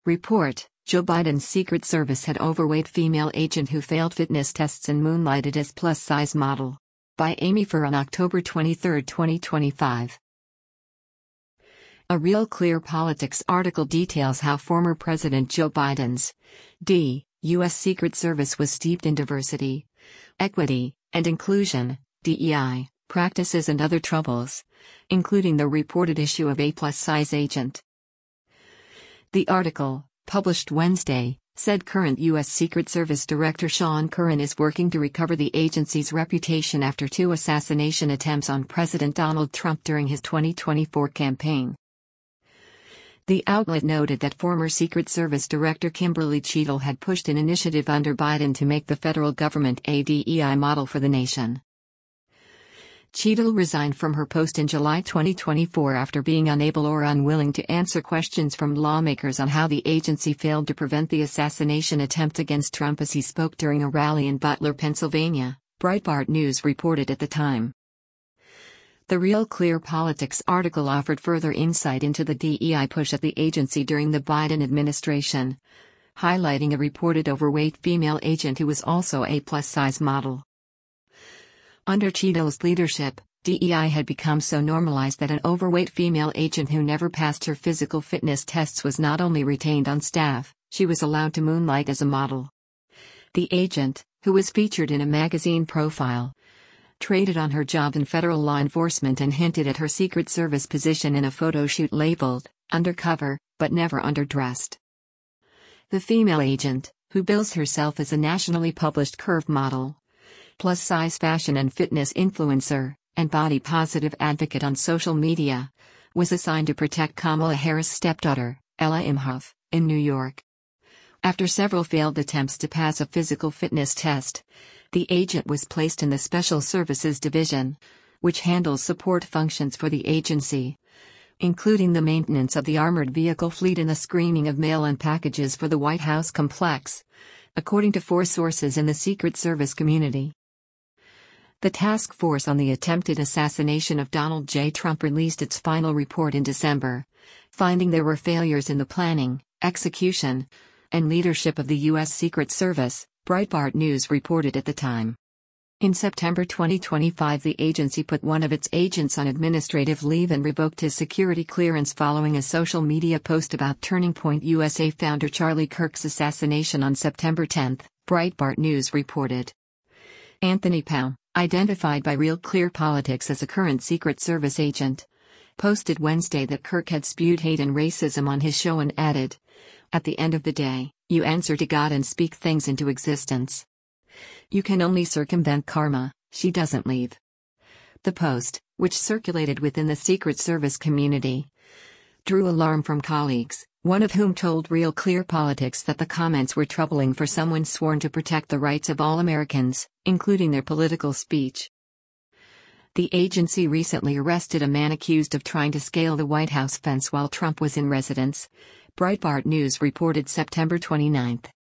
Report: Joe Biden's Secret Service had overweight female agent who failed fitness tests and moonlighted as plus-size model. By Amy Furr on October 23, 2025. A Real Clear Politics article details how former President Joe Biden's U.S. Secret Service was steeped in diversity, equity, and inclusion (DEI) practices and other troubles, including the reported issue of a plus-size agent. The article, published Wednesday, said current U.S. Secret Service Director Sean Curran is working to recover the agency's reputation after 2 assassination attempts on President Donald Trump during his 2024 campaign. The outlet noted that former Secret Service Director Kimberly Cheadle had pushed an initiative under Biden to make the federal government a DEI model for the nation. Cheadle resigned from her post in July 2024 after being unable or unwilling to answer questions from lawmakers on how the agency failed to prevent the assassination attempt against Trump as he spoke during a rally in Butler, Pennsylvania, Breitbart News reported at the time. The Real Clear Politics article offered further insight into the DEI push at the agency during the Biden administration, highlighting a reported overweight female agent who was also a plus-size model. Under Cheadle's leadership, DEI had become so normalized that an overweight female agent who never passed her physical fitness tests was not only retained on staff, she was allowed to moonlight as a model. The agent, who was featured in a magazine profile, traded on her job in federal law enforcement and hinted at her Secret Service position in a photo shoot labeled, "undercover, but never underdressed." The female agent, who bills herself as a nationally published curve model, plus-size fashion and fitness influencer, and body-positive advocate on social media, was assigned to protect Kamala Harris' stepdaughter, Ella Imhoff, in New York. After several failed attempts to pass a physical fitness test, the agent was placed in the Special Services Division, which handles support functions for the agency, including the maintenance of the armored vehicle fleet and the screening of mail and packages for the White House complex, according to 4 sources in the Secret Service community. The task force on the attempted assassination of Donald J. Trump released its final report in December, finding there were failures in the planning, execution, and leadership of the U.S. Secret Service, Breitbart News reported at the time. In September 2025, the agency put one of its agents on administrative leave and revoked his security clearance following a social media post about Turning Point USA founder Charlie Kirk's assassination on September 10, Breitbart News reported. Anthony Pao, identified by Real Clear Politics as a current Secret Service agent, posted Wednesday that Kirk had spewed hate and racism on his show and added, "At the end of the day, you answer to God and speak things into existence. You can only circumvent karma, she doesn't leave." The post, which circulated within the Secret Service community, drew alarm from colleagues, one of whom told Real Clear Politics that the comments were troubling for someone sworn to protect the rights of all Americans, including their political speech. The agency recently arrested a man accused of trying to scale the White House fence while Trump was in residence, Breitbart News reported September 29.